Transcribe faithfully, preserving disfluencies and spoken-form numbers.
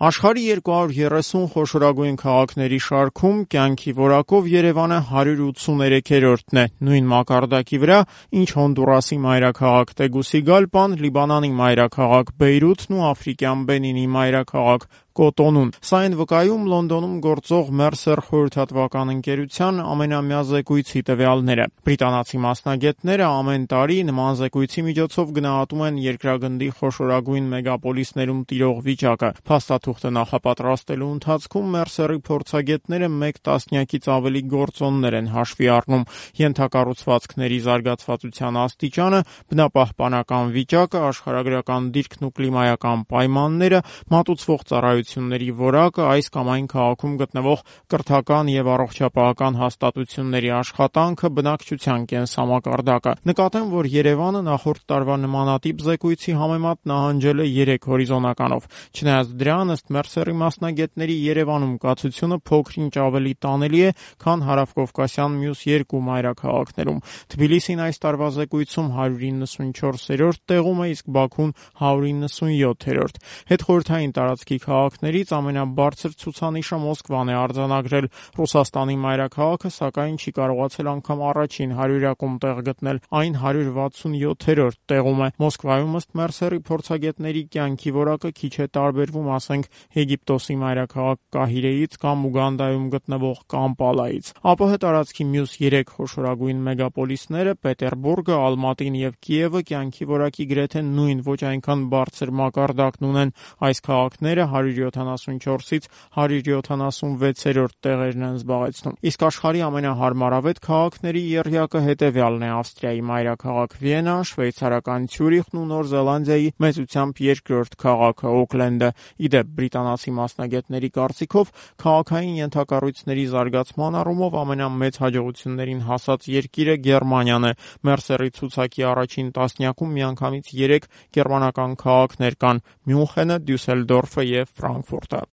Աշխարհի երկու հարյուր երեսուն խոշորագույն քաղաքների շարքում կյանքի որակով Երևանը հարյուր ութսուներեքերորդն է, նույն մակարդակի վրա, ինչ Հոնդուրասի մայրաքաղաք Տեգուսիգալպան, Լիբանանի մայրաքաղաք Բեյրութն ու աֆրիկյան Բենինի մայրաքաղաք Կոտոնուն։ Սա այն վկայում Լոնդոնում գործող Mercer խորհրդատվական ընկերության ամենամյա զեկույցի տվյալները։ Բրիտանացի մասնագետները ամեն տարի նման զեկույցի միջոցով գնահատում են երկրագնդի խոշորագույն մեգապոլիսներում տիրող վիճակը։ Փաստաթուղթը նախապատրաստելու ընթացքում Mercer-ի փորձագետները մեկ տասնյակից ավելի գործոններ են հաշվի առնում՝ ենթակառուցվածքների զարգացվածության աստիճանը, բնապահպանական վիճակը, աշխարհագրական դիրքն ու կլիմայական պայմանները, մատուցվող ծառայությունների որակը, այս կամ այն քաղաքում գտնվող կրթական եւ առողջապահական հաստատությունների աշխատանքը, բնակչության կենսամակարդակը։ Նկատեմ, որ Երևանը նախորդ տարվա նմանատիպ զեկույցի համեմատ նահանջել է երեք հորիզոնականով։ Չնայած դրան, ըստ Mercer-ի մասնագետների, Երևանում կացությունը փոքր-ինչ ավելի տանելի է, քան հարավկովկասյան մյուս երկու մայրաքաղաքներում։ Թբիլիսին այս տարվա զեկույցում հարյուր իննսունչորսերորդ տեղում է, իսկ Բաքուն հարյուր իննսունյոթերորդ։ Հետխորհրդային տարածքի քաղաքներից ամենաբարձր ցուցանիշը Մոսկվան է արձանագրել։ Ռուսաստանի մայրաքաղաքը, սակայն, չի կարողացել անգամ առաջին հարյուրյակում տեղ գտնել, այն հարյուր վաթսունյոթերորդ տեղում է։ Մոսկվայում, ըստ Mercer-ի փորձագետների, կյանքի որակը քիչ է տարբերվում, ասենք, Եգիպտոսի մայրաքաղաք Կահիրեից կամ Ուգանդայում գտնվող Կամպալայից։ ԱՊՀ տարածքի մյուս երեք խոշորագույն մեգապոլիսները՝ Պետերբուրգը, Ալմատին եւ Կիևը, կյանքի որակի գրեթե նույն, ոչ այնքան բարձր մակարդակն ունեն։ Այս քաղաքները հարյուր յոթանասունչորսից հարյուր յոթանասունվեցերորդ տեղերն են զբաղեցնում։ Իսկ աշխարհի ամենահարմարավետ քաղաքների եռյակը հետևյալն է՝ Ավստրիայի մայրաքաղաք Վիենա, շվեյցարական Ցյուրիխն ու Նոր Զելանդիայի մեծությամբ երկրորդ քաղաքը Օքլենդը։ Ի դեպ, բրիտանացի մասնագետների կարծիքով, քաղաքային ենթակառույցների զարգացման առումով ամենամեծ հաջողություններին հասած երկիրը Գերմանիան է։ Mercer-ի ցուցակի առաջին տասնյակում միանգամից երեք գերմանական քաղաքներ կան՝ Մյունխենը, Դյուսելդորֆը եւ Ֆրանկֆուրտը։